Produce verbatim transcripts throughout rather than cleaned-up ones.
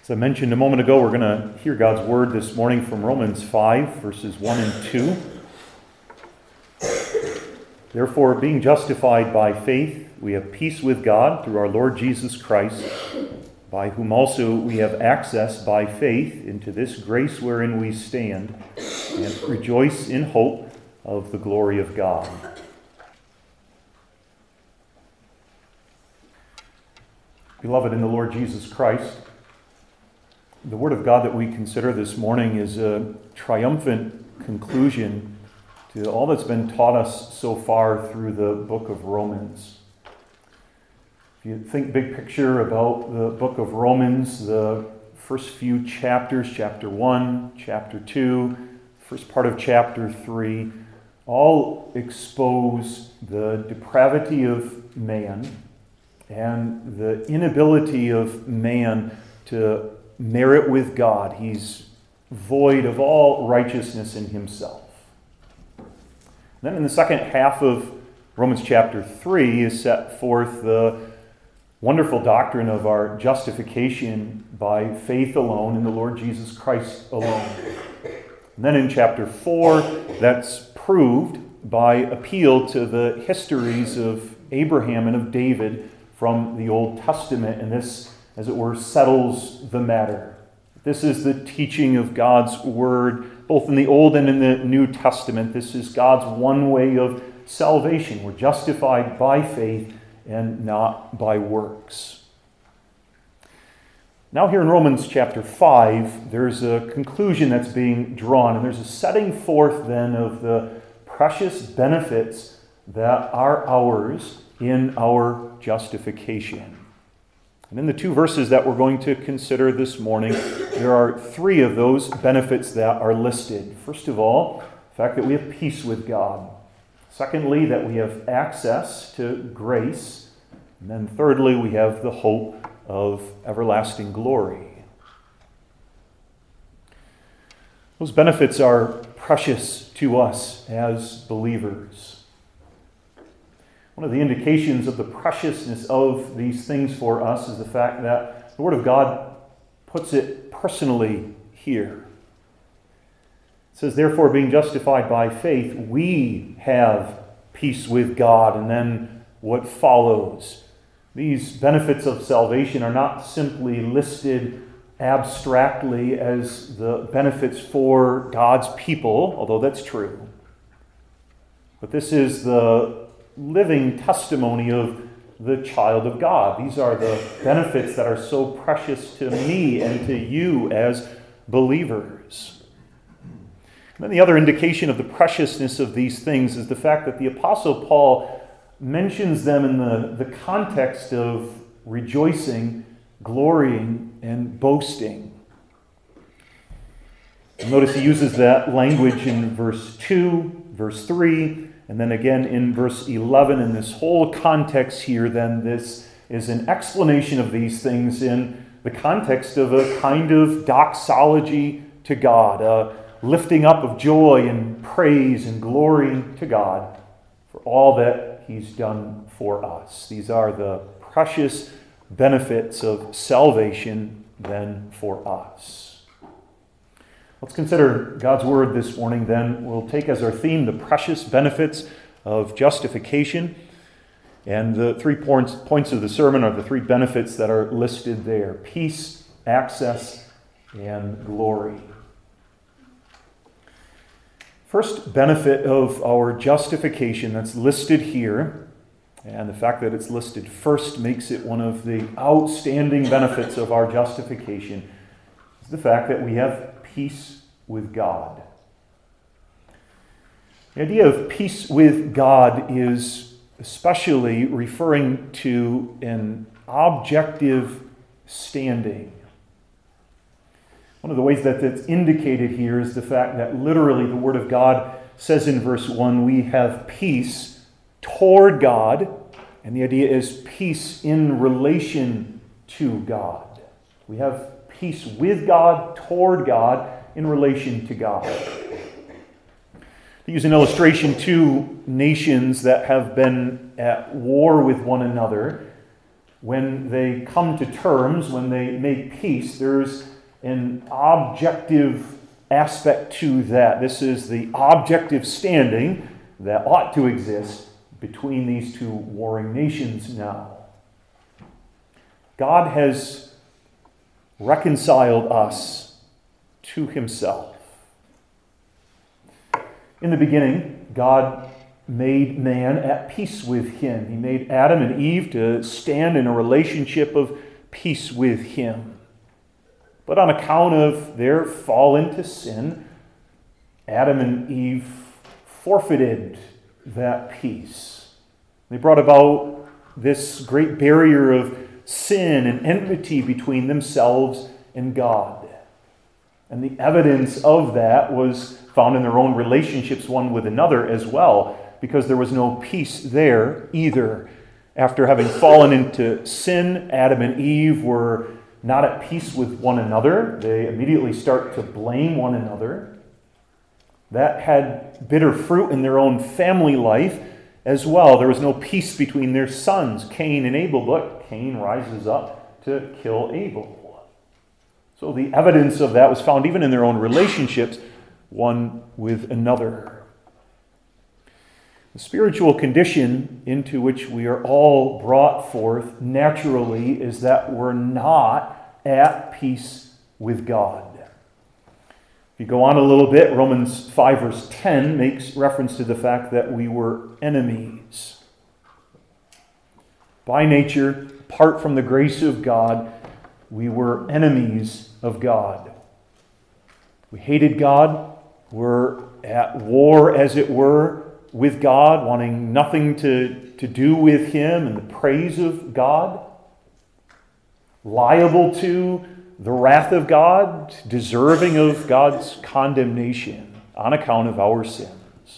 As I mentioned a moment ago, we're going to hear God's word this morning from Romans five, verses one and two. Therefore, being justified by faith, we have peace with God through our Lord Jesus Christ, by whom also we have access by faith into this grace wherein we stand, and rejoice in hope of the glory of God. Beloved in the Lord Jesus Christ, the Word of God that we consider this morning is a triumphant conclusion to all that's been taught us so far through the book of Romans. If you think big picture about the book of Romans, the first few chapters, chapter one, chapter two, first part of chapter three, all expose the depravity of man and the inability of man to merit with God. He's void of all righteousness in himself. Then in the second half of Romans chapter three is set forth the wonderful doctrine of our justification by faith alone in the Lord Jesus Christ alone. And then in chapter four, that's proved by appeal to the histories of Abraham and of David from the Old Testament, and this, as it were, settles the matter. This is the teaching of God's Word, both in the Old and in the New Testament. This is God's one way of salvation. We're justified by faith and not by works. Now here in Romans chapter five, there's a conclusion that's being drawn, and there's a setting forth then of the precious benefits that are ours in our justification. And in the two verses that we're going to consider this morning, there are three of those benefits that are listed. First of all, the fact that we have peace with God. Secondly, that we have access to grace. And then thirdly, we have the hope of everlasting glory. Those benefits are precious to us as believers. One of the indications of the preciousness of these things for us is the fact that the Word of God puts it personally here. It says, therefore, being justified by faith, we have peace with God. And then what follows? These benefits of salvation are not simply listed abstractly as the benefits for God's people, although that's true. But this is the living testimony of the child of God. These are the benefits that are so precious to me and to you as believers. And then the other indication of the preciousness of these things is the fact that the Apostle Paul mentions them in the, the context of rejoicing, glorying, and boasting. Notice he uses that language in verse two, verse three, and then again in verse eleven. In this whole context here, then, this is an explanation of these things in the context of a kind of doxology to God, a lifting up of joy and praise and glory to God for all that He's done for us. These are the precious benefits of salvation then for us. Let's consider God's Word this morning then. We'll take as our theme the precious benefits of justification. And the three points, points of the sermon are the three benefits that are listed there: peace, access, and glory. First benefit of our justification that's listed here, and the fact that it's listed first makes it one of the outstanding benefits of our justification, is the fact that we have peace with God. The idea of peace with God is especially referring to an objective standing. One of the ways that it's indicated here is the fact that literally the Word of God says in verse one, we have peace toward God, and the idea is peace in relation to God. We have peace with God, toward God, in relation to God. To use an illustration, two nations that have been at war with one another when they come to terms, when they make peace, there's an objective aspect to that. This is the objective standing that ought to exist between these two warring nations now. God has reconciled us to himself. In the beginning, God made man at peace with him. He made Adam and Eve to stand in a relationship of peace with him. But on account of their fall into sin, Adam and Eve forfeited that peace. They brought about this great barrier of sin and enmity between themselves and God. And the evidence of that was found in their own relationships one with another as well, because there was no peace there either. After having fallen into sin, Adam and Eve were not at peace with one another. They immediately start to blame one another. That had bitter fruit in their own family life as well. There was no peace between their sons, Cain and Abel, but Cain rises up to kill Abel. So the evidence of that was found even in their own relationships, one with another. The spiritual condition into which we are all brought forth naturally is that we're not at peace with God. If you go on a little bit, Romans five verse ten makes reference to the fact that we were enemies. By nature, apart from the grace of God, we were enemies of God. We hated God. We're at war, as it were, with God, wanting nothing to, to do with him and the praise of God. Liable to the wrath of God, deserving of God's condemnation on account of our sins.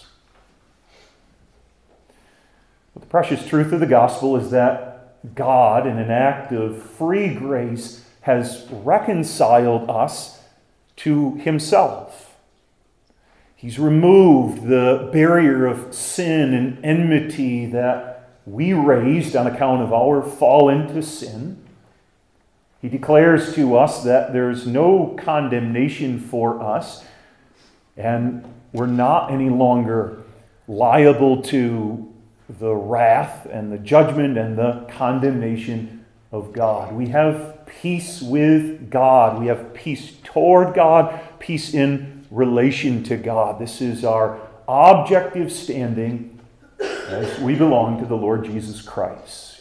But the precious truth of the gospel is that God, in an act of free grace, has reconciled us to himself. He's removed the barrier of sin and enmity that we raised on account of our fall into sin. He declares to us that there's no condemnation for us, and we're not any longer liable to the wrath and the judgment and the condemnation of God. We have peace with God. We have peace toward God, peace in relation to God. This is our objective standing as we belong to the Lord Jesus Christ.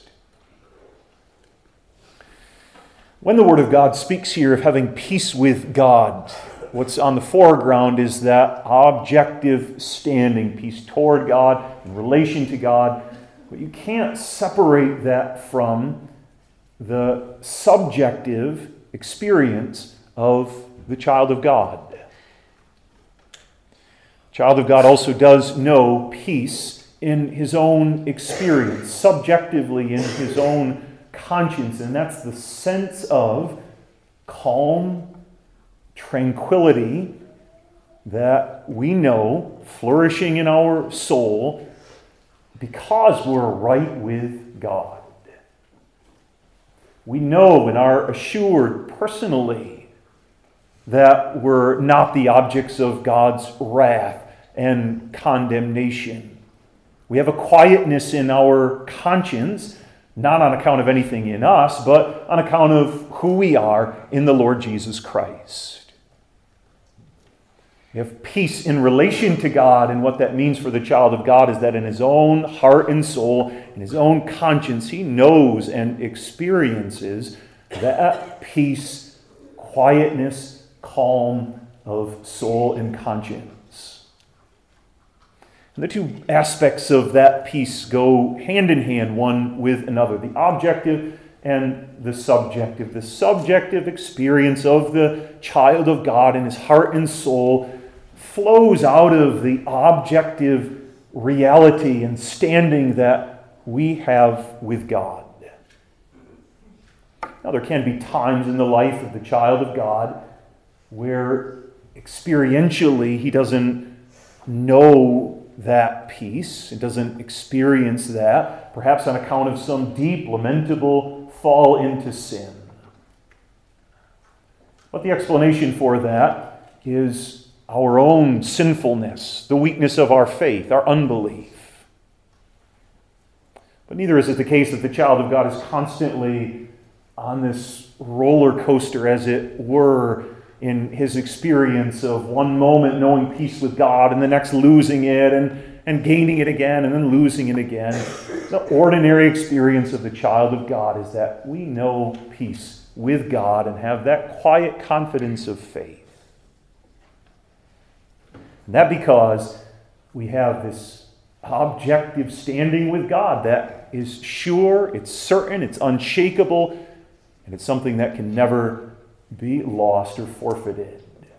When the Word of God speaks here of having peace with God, what's on the foreground is that objective standing, peace toward God, in relation to God. But you can't separate that from the subjective experience of the child of God. Child of God also does know peace in his own experience, subjectively in his own conscience, and that's the sense of calm, tranquility that we know flourishing in our soul because we're right with God. We know and are assured personally that we're not the objects of God's wrath and condemnation. We have a quietness in our conscience, not on account of anything in us, but on account of who we are in the Lord Jesus Christ. We have peace in relation to God, and what that means for the child of God is that in his own heart and soul, in his own conscience, he knows and experiences that peace, quietness, calm of soul and conscience. And the two aspects of that peace go hand in hand, one with another. The objective and the subjective. The subjective experience of the child of God in his heart and soul flows out of the objective reality and standing that we have with God. Now, there can be times in the life of the child of God where experientially he doesn't know that peace. It doesn't experience that, perhaps on account of some deep, lamentable fall into sin. But the explanation for that is our own sinfulness, the weakness of our faith, our unbelief. But neither is it the case that the child of God is constantly on this roller coaster, as it were, in his experience of one moment knowing peace with God and the next losing it and, and gaining it again and then losing it again. The ordinary experience of the child of God is that we know peace with God and have that quiet confidence of faith. And that because we have this objective standing with God that is sure, it's certain, it's unshakable, and it's something that can never be lost or forfeited.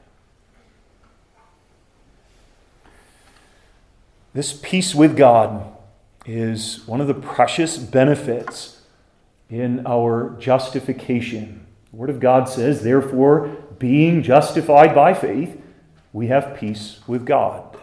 This peace with God is one of the precious benefits in our justification. The Word of God says, therefore, being justified by faith, we have peace with God.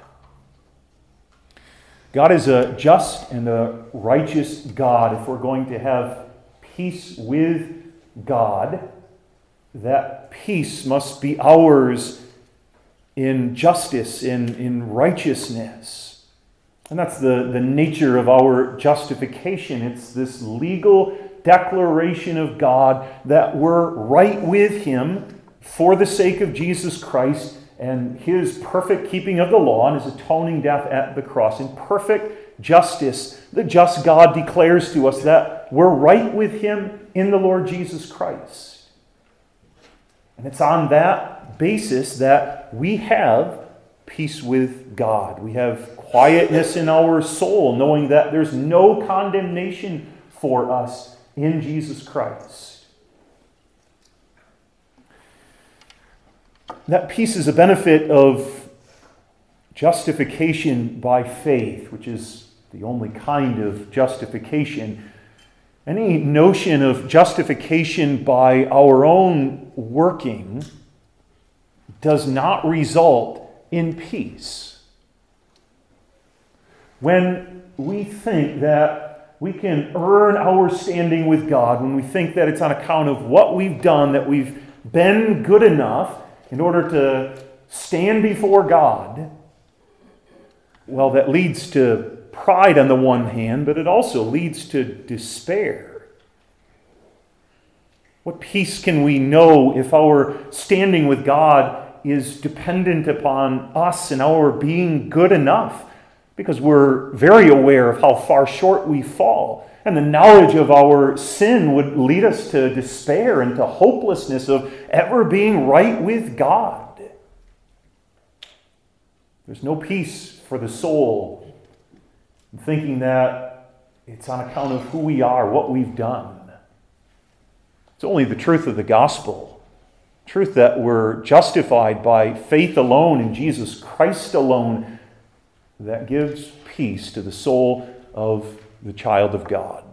God is a just and a righteous God. If we're going to have peace with God, that peace must be ours in justice, in, in righteousness. And that's the, the nature of our justification. It's this legal declaration of God that we're right with Him for the sake of Jesus Christ and His perfect keeping of the law and His atoning death at the cross. In perfect justice, the just God declares to us that we're right with Him in the Lord Jesus Christ. And it's on that basis that we have peace with God. We have quietness in our soul, knowing that there's no condemnation for us in Jesus Christ. That peace is a benefit of justification by faith, which is the only kind of justification. Any notion of justification by our own working does not result in peace. When we think that we can earn our standing with God, when we think that it's on account of what we've done, that we've been good enough in order to stand before God, well, that leads to pride on the one hand, but it also leads to despair. What peace can we know if our standing with God is dependent upon us and our being good enough? Because we're very aware of how far short we fall. And the knowledge of our sin would lead us to despair and to hopelessness of ever being right with God. There's no peace for the soul thinking that it's on account of who we are, what we've done. It's only the truth of the gospel, truth that we're justified by faith alone in Jesus Christ alone, that gives peace to the soul of the child of God.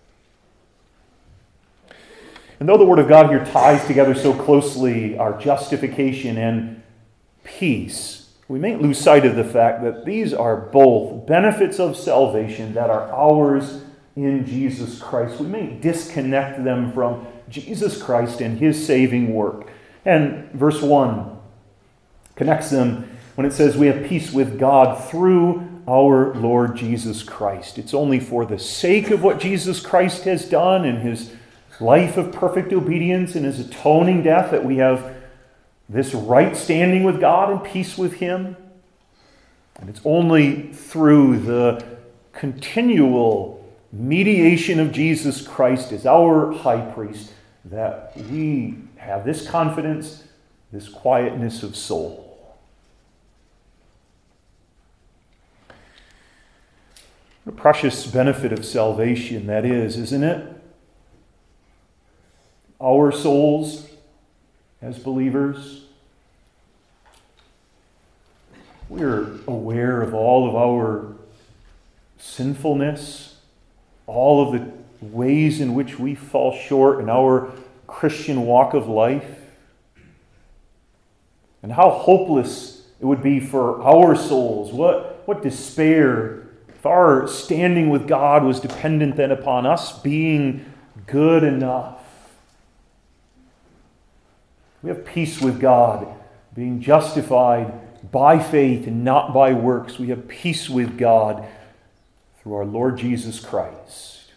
And though the Word of God here ties together so closely our justification and peace, we may lose sight of the fact that these are both benefits of salvation that are ours in Jesus Christ. We may disconnect them from Jesus Christ and His saving work. And verse one connects them when it says we have peace with God through our Lord Jesus Christ. It's only for the sake of what Jesus Christ has done in His life of perfect obedience and His atoning death that we have this right standing with God and peace with Him. And it's only through the continual mediation of Jesus Christ as our high priest that we have this confidence, this quietness of soul. What a precious benefit of salvation that is, isn't it? Our souls as believers, we're aware of all of our sinfulness, all of the ways in which we fall short in our Christian walk of life, and how hopeless it would be for our souls. What, what despair if our standing with God was dependent then upon us being good enough. We have peace with God, being justified by faith and not by works. We have peace with God through our Lord Jesus Christ.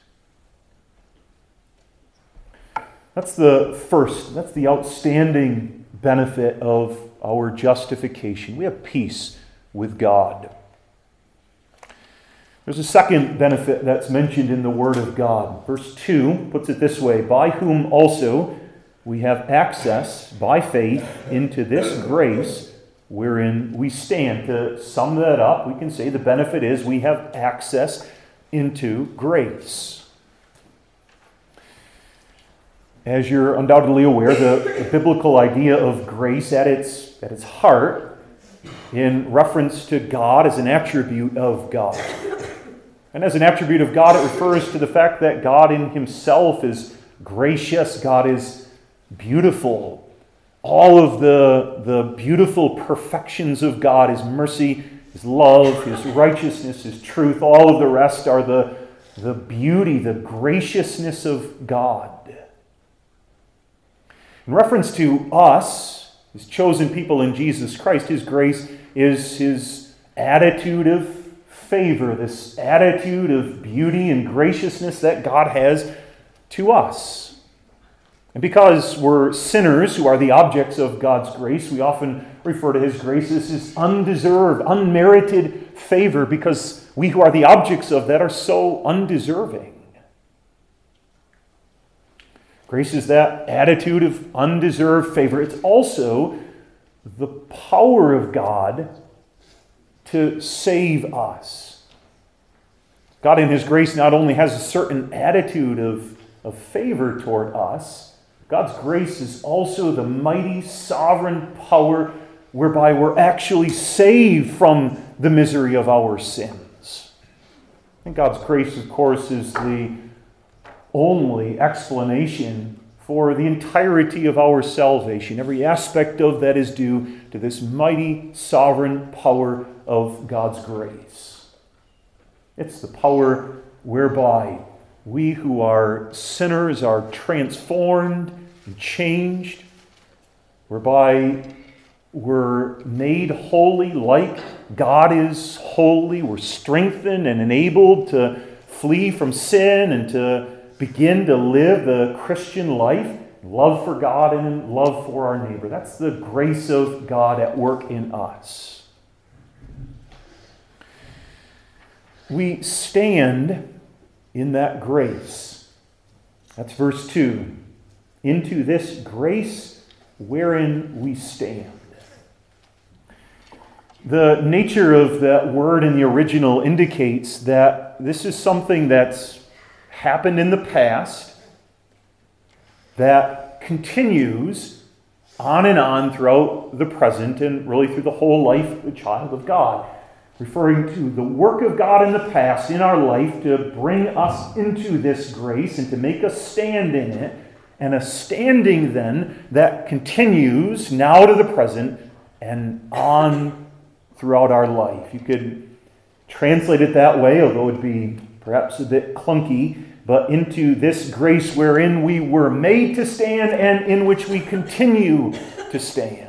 That's the first, that's the outstanding benefit of our justification. We have peace with God. There's a second benefit that's mentioned in the Word of God. Verse two puts it this way, by whom also we have access by faith into this grace wherein we stand. To sum that up, we can say the benefit is we have access into grace. As you're undoubtedly aware, the, the biblical idea of grace at its, at its heart, in reference to God, as an attribute of God. And as an attribute of God, it refers to the fact that God in himself is gracious, God is beautiful. All of the, the beautiful perfections of God, his mercy, his love, his righteousness, his truth, all of the rest are the, the beauty, the graciousness of God. In reference to us, his chosen people in Jesus Christ, his grace is his attitude of favor, this attitude of beauty and graciousness that God has to us. And because we're sinners who are the objects of God's grace, we often refer to his grace as his undeserved, unmerited favor, because we who are the objects of that are so undeserving. Grace is that attitude of undeserved favor. It's also the power of God to save us. God in his grace not only has a certain attitude of, of favor toward us, God's grace is also the mighty sovereign power whereby we're actually saved from the misery of our sins. And God's grace, of course, is the only explanation for the entirety of our salvation. Every aspect of that is due to this mighty sovereign power of God's grace. It's the power whereby we who are sinners are transformed and changed, whereby we're made holy like God is holy. We're strengthened and enabled to flee from sin and to begin to live the Christian life, love for God and love for our neighbor. That's the grace of God at work in us. We stand in that grace. That's verse two. Into this grace wherein we stand. The nature of that word in the original indicates that this is something that's happened in the past that continues on and on throughout the present and really through the whole life of the child of God. Referring to the work of God in the past in our life to bring us into this grace and to make us stand in it, and a standing then that continues now to the present and on throughout our life. You could translate it that way, although it would be perhaps a bit clunky, but into this grace wherein we were made to stand and in which we continue to stand.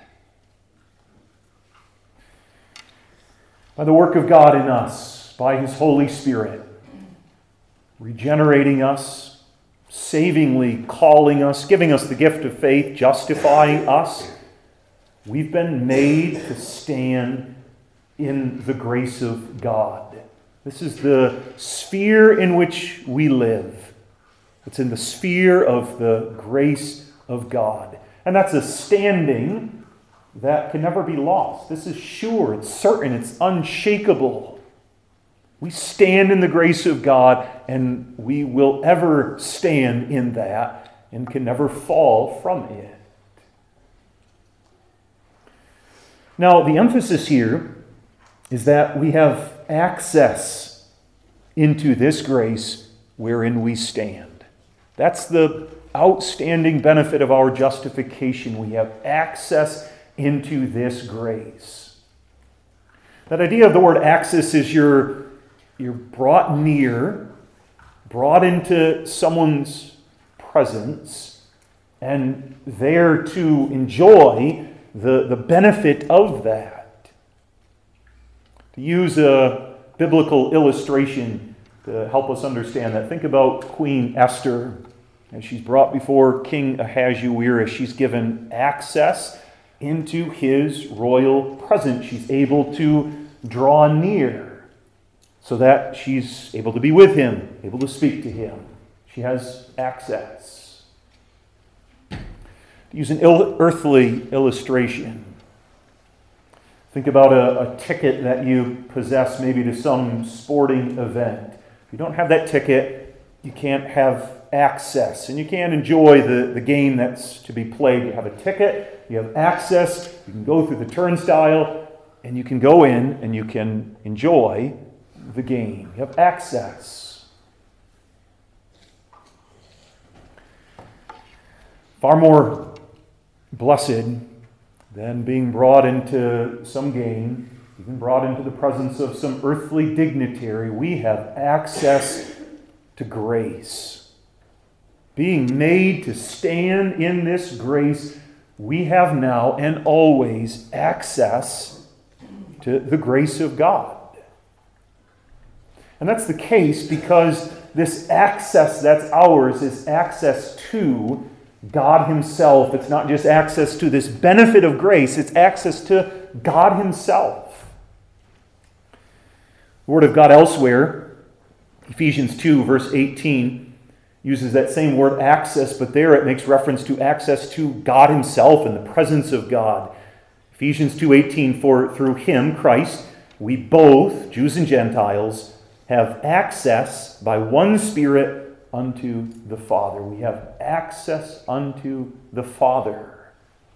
By the work of God in us, by his Holy Spirit, regenerating us, savingly calling us, giving us the gift of faith, justifying us, we've been made to stand in the grace of God. This is the sphere in which we live. It's in the sphere of the grace of God. And that's a standing that can never be lost. This is sure, it's certain, it's unshakable. We stand in the grace of God, and we will ever stand in that and can never fall from it. Now, the emphasis here is that we have access into this grace wherein we stand. That's the outstanding benefit of our justification. We have access into this grace. That idea of the word access is you're, you're brought near, brought into someone's presence and there to enjoy the, the benefit of that. To use a biblical illustration to help us understand that, think about Queen Esther as she's brought before King Ahasuerus. She's given access into his royal presence. She's able to draw near so that she's able to be with him, able to speak to him. She has access. To use an ill- earthly illustration, think about a, a ticket that you possess maybe to some sporting event. If you don't have that ticket, you can't have access, and you can't enjoy the, the game that's to be played. You have a ticket, you have access, you can go through the turnstile, and you can go in and you can enjoy the game. You have access. Far more blessed than being brought into some game, even brought into the presence of some earthly dignitary, we have access to grace. Being made to stand in this grace, we have now and always access to the grace of God. And that's the case because this access that's ours is access to God Himself. It's not just access to this benefit of grace, it's access to God Himself. The Word of God elsewhere, Ephesians two, verse eighteen, uses that same word access, but there it makes reference to access to God Himself and the presence of God. Ephesians two eighteen, for through Him, Christ, we both, Jews and Gentiles, have access by one Spirit unto the Father. We have access unto the Father.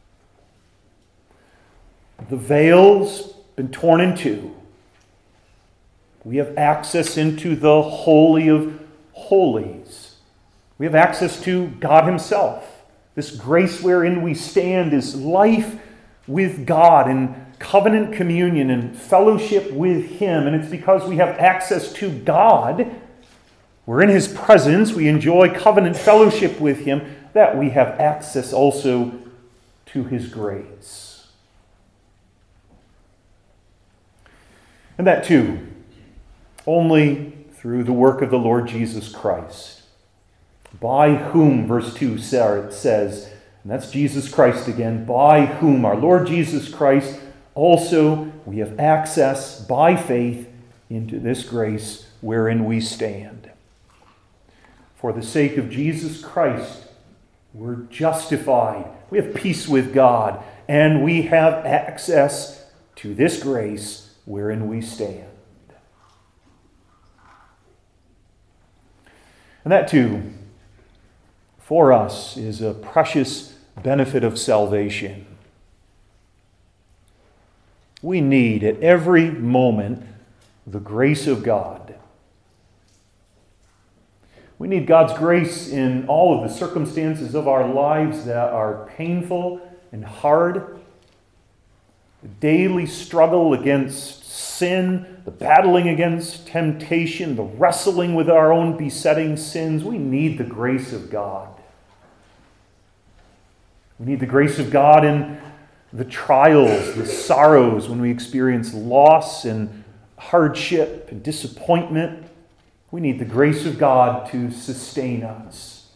The veil's been torn in two. We have access into the Holy of Holies. We have access to God Himself. This grace wherein we stand is life with God in covenant communion and fellowship with Him. And it's because we have access to God, we're in His presence, we enjoy covenant fellowship with Him, that we have access also to His grace. And that too, only through the work of the Lord Jesus Christ. By whom, verse two says, and that's Jesus Christ again, by whom, our Lord Jesus Christ, also we have access by faith into this grace wherein we stand. For the sake of Jesus Christ, we're justified. We have peace with God, and we have access to this grace wherein we stand. And that too, for us, is a precious benefit of salvation. We need at every moment the grace of God. We need God's grace in all of the circumstances of our lives that are painful and hard. The daily struggle against sin, the battling against temptation, the wrestling with our own besetting sins. We need the grace of God. We need the grace of God in the trials, the sorrows, when we experience loss and hardship and disappointment. We need the grace of God to sustain us.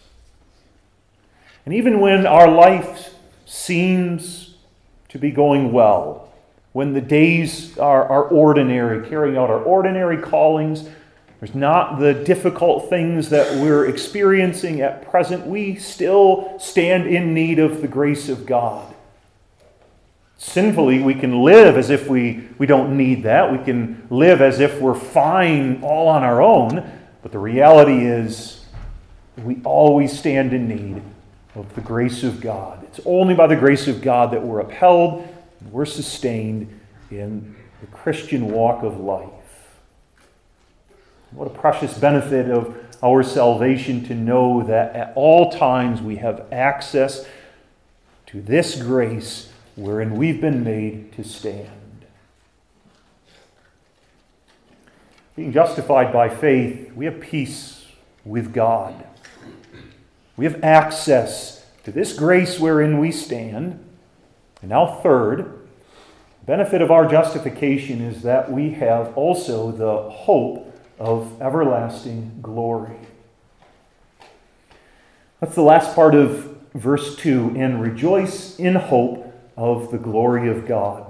And even when our life seems to be going well, when the days are, are ordinary, carrying out our ordinary callings, there's not the difficult things that we're experiencing at present, we still stand in need of the grace of God. Sinfully, we can live as if we, we don't need that. We can live as if we're fine all on our own. But the reality is we always stand in need of the grace of God. It's only by the grace of God that we're upheld, we're sustained in the Christian walk of life. What a precious benefit of our salvation to know that at all times we have access to this grace wherein we've been made to stand. Being justified by faith, we have peace with God. We have access to this grace wherein we stand. And now third, the benefit of our justification is that we have also the hope of everlasting glory. That's the last part of verse two, and rejoice in hope of the glory of God.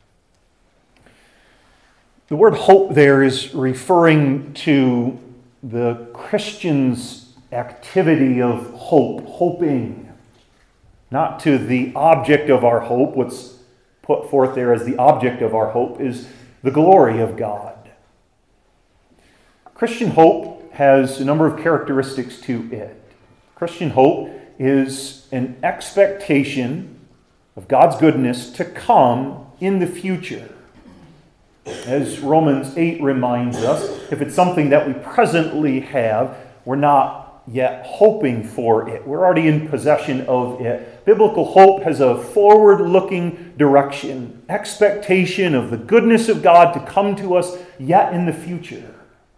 The word hope there is referring to the Christian's activity of hope, hoping, not to the object of our hope. What's put forth there as the object of our hope is the glory of God. Christian hope has a number of characteristics to it. Christian hope is an expectation of God's goodness to come in the future. As Romans eight reminds us, if it's something that we presently have, we're not yet hoping for it. We're already in possession of it. Biblical hope has a forward-looking direction, expectation of the goodness of God to come to us yet in the future.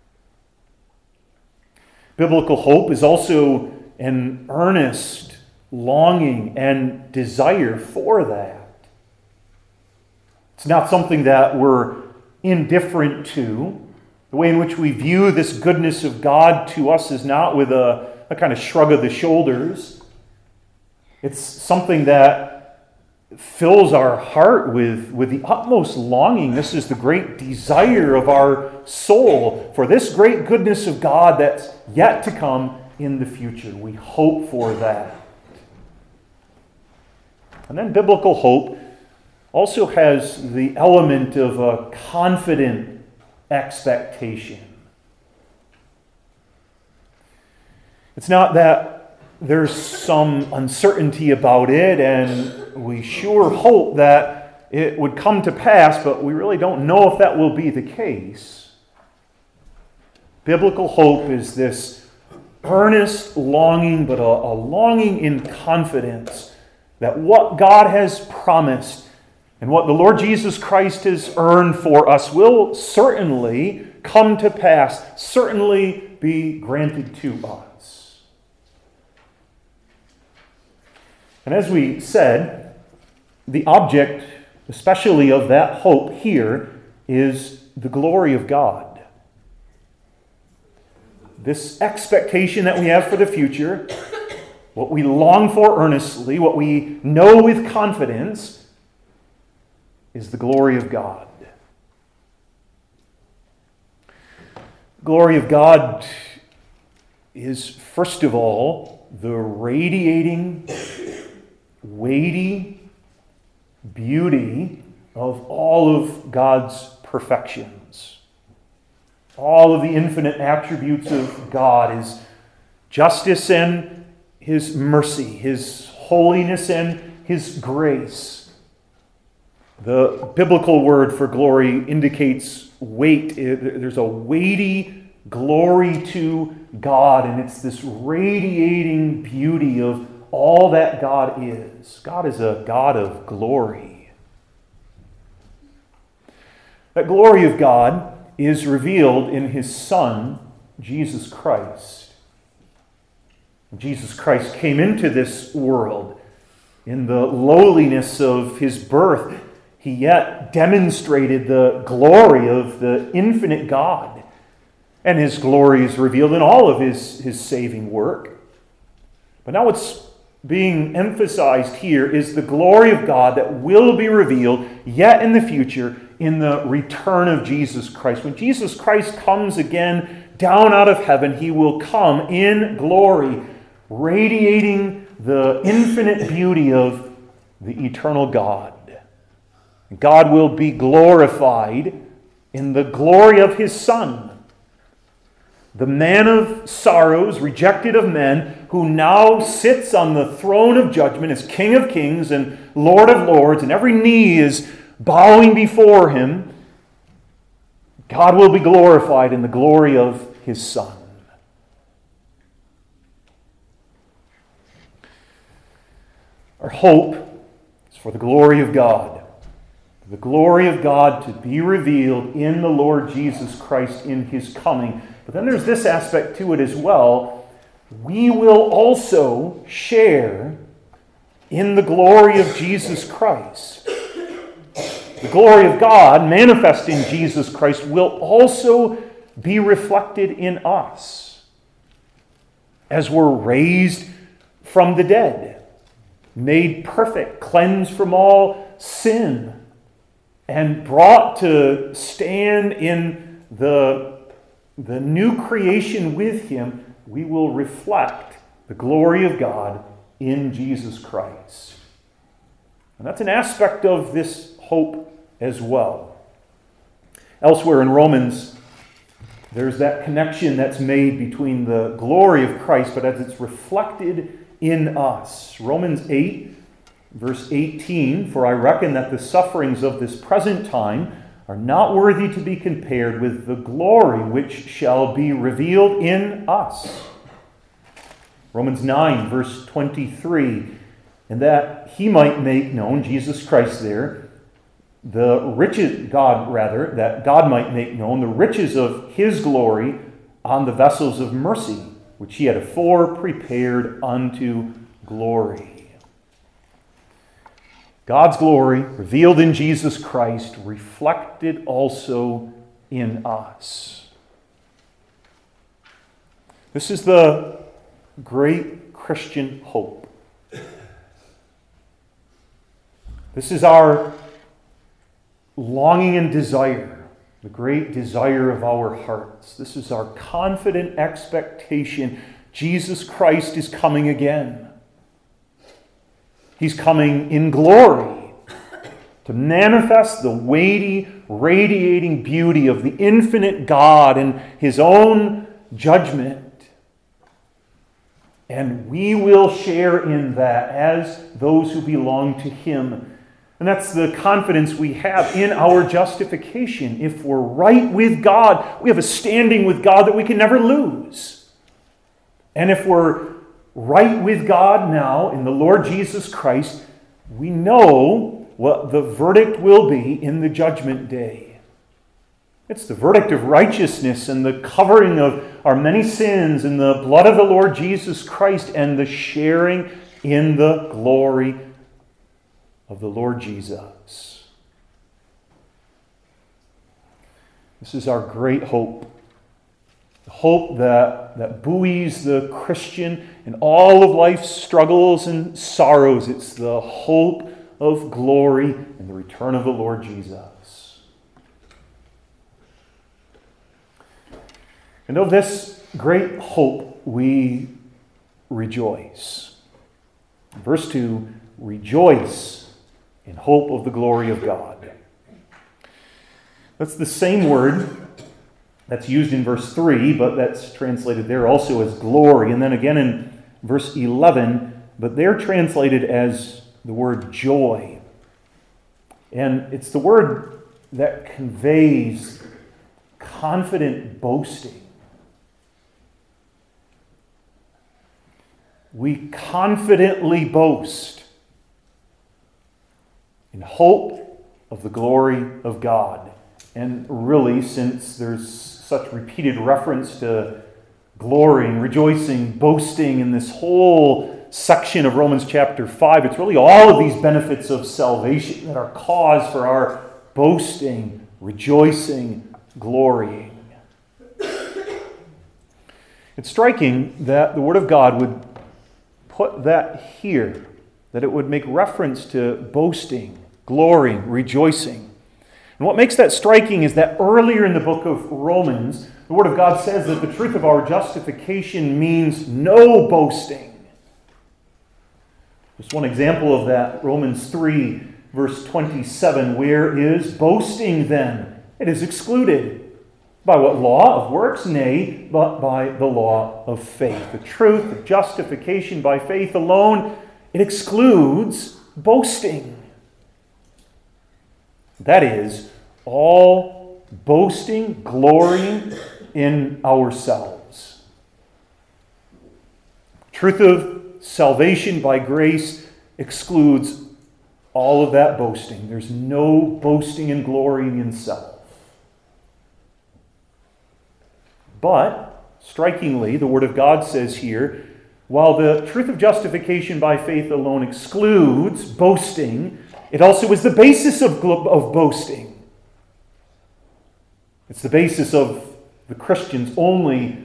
Biblical hope is also an earnest longing and desire for that. It's not something that we're indifferent to. The way in which we view this goodness of God to us is not with a, a kind of shrug of the shoulders. It's something that fills our heart with, with the utmost longing. This is the great desire of our soul for this great goodness of God that's yet to come in the future. We hope for that. And then biblical hope also has the element of a confident expectation. It's not that there's some uncertainty about it and we sure hope that it would come to pass, but we really don't know if that will be the case. Biblical hope is this earnest longing, but a, a longing in confidence that what God has promised and what the Lord Jesus Christ has earned for us will certainly come to pass, certainly be granted to us. And as we said, the object, especially of that hope here, is the glory of God. This expectation that we have for the future, what we long for earnestly, what we know with confidence, is the glory of God. Glory of God is, first of all, the radiating, weighty beauty of all of God's perfections. All of the infinite attributes of God, His justice and His mercy, His holiness and His grace. The biblical word for glory indicates weight. There's a weighty glory to God, and it's this radiating beauty of all that God is. God is a God of glory. That glory of God is revealed in His Son, Jesus Christ. Jesus Christ came into this world in the lowliness of His birth. He yet demonstrated the glory of the infinite God. And His glory is revealed in all of His, his saving work. But now what's being emphasized here is the glory of God that will be revealed yet in the future in the return of Jesus Christ. When Jesus Christ comes again down out of heaven, He will come in glory, radiating the infinite beauty of the eternal God. God will be glorified in the glory of His Son, the man of sorrows, rejected of men, who now sits on the throne of judgment as King of kings and Lord of lords, and every knee is bowing before Him. God will be glorified in the glory of His Son. Our hope is for the glory of God. The glory of God to be revealed in the Lord Jesus Christ in His coming. But then there's this aspect to it as well. we will also share in the glory of Jesus Christ. The glory of God manifest in Jesus Christ will also be reflected in us as we're raised from the dead, made perfect, cleansed from all sin, and brought to stand in the, the new creation with Him. We will reflect the glory of God in Jesus Christ. And that's an aspect of this hope as well. Elsewhere in Romans, there's that connection that's made between the glory of Christ, but as it's reflected in us. Romans eight, verse eighteen, "For I reckon that the sufferings of this present time are not worthy to be compared with the glory which shall be revealed in us." Romans nine, verse twenty-three, "And that He might make known," Jesus Christ there, the riches, God rather, that God might make known the riches of His glory on the vessels of mercy, which He had afore prepared unto glory. God's glory, revealed in Jesus Christ, reflected also in us. This is the great Christian hope. This is our longing and desire, the great desire of our hearts. This is our confident expectation. Jesus Christ is coming again. He's coming in glory to manifest the weighty, radiating beauty of the infinite God and His own judgment. And we will share in that as those who belong to Him. And that's the confidence we have in our justification. If we're right with God, we have a standing with God that we can never lose. And if we're right with God now in the Lord Jesus Christ, we know what the verdict will be in the judgment day. It's the verdict of righteousness and the covering of our many sins in the blood of the Lord Jesus Christ and the sharing in the glory of the Lord Jesus. This is our great hope. The hope that, that buoys the Christian in all of life's struggles and sorrows. It's the hope of glory and the return of the Lord Jesus. And of this great hope we rejoice. Verse two, rejoice in hope of the glory of God. That's the same word that's used in verse three, but that's translated there also as glory. And then again in verse eleven, but they're translated as the word joy. And it's the word that conveys confident boasting. We confidently boast in hope of the glory of God. And really, since there's such repeated reference to glorying, rejoicing, boasting in this whole section of Romans chapter five, it's really all of these benefits of salvation that are cause for our boasting, rejoicing, glorying. It's striking that the Word of God would put that here, that it would make reference to boasting, glorying, rejoicing. And what makes that striking is that earlier in the book of Romans, the Word of God says that the truth of our justification means no boasting. Just one example of that, Romans three, verse twenty-seven, where is boasting then? It is excluded. By what law of works? Nay, but by the law of faith. The truth of justification by faith alone, it excludes boasting. That is, all boasting, glorying in ourselves. Truth of salvation by grace excludes all of that boasting. There's no boasting and glorying in self. But Strikingly, the Word of God says here, while the truth of justification by faith alone excludes boasting, it also is the basis of, of boasting. It's the basis of the Christian's only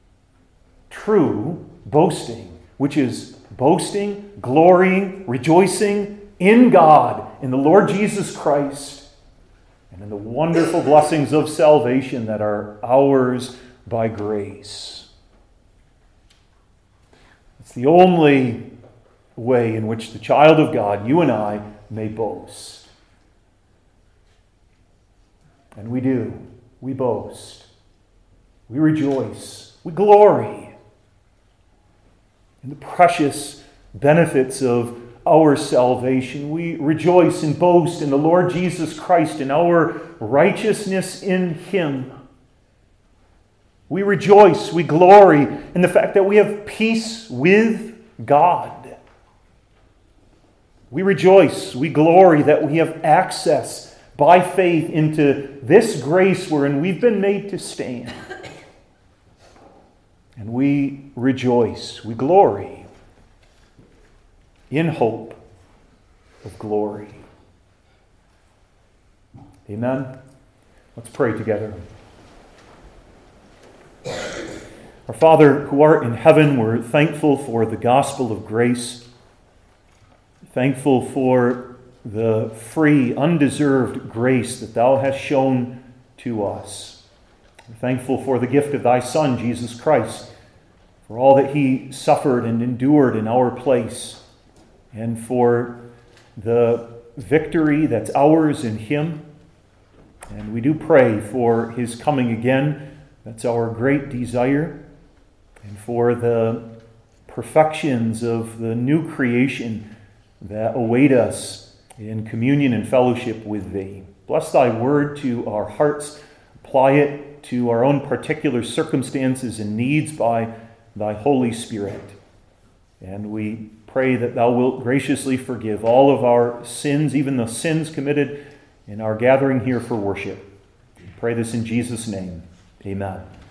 true boasting, which is boasting, glorying, rejoicing in God, in the Lord Jesus Christ, and in the wonderful blessings of salvation that are ours by grace. It's the only way in which the child of God, you and I, may boast. And we do. We boast. We rejoice. We glory in the precious benefits of our salvation. We rejoice and boast in the Lord Jesus Christ and our righteousness in Him. We rejoice, we glory in the fact that we have peace with God. We rejoice, we glory that we have access by faith into this grace wherein we've been made to stand. And we rejoice, we glory in hope of glory. Amen. Let's pray together. Our Father, who art in heaven, we're thankful for the gospel of grace, thankful for the free, undeserved grace that Thou hast shown to us. We're thankful for the gift of Thy Son, Jesus Christ, for all that He suffered and endured in our place, and for the victory that's ours in Him. And we do pray for His coming again. That's our great desire. And for the perfections of the new creation that await us in communion and fellowship with Thee. Bless Thy word to our hearts. Apply it to our own particular circumstances and needs by Thy Holy Spirit. And we pray that Thou wilt graciously forgive all of our sins, even the sins committed in our gathering here for worship. We pray this in Jesus' name. Amen.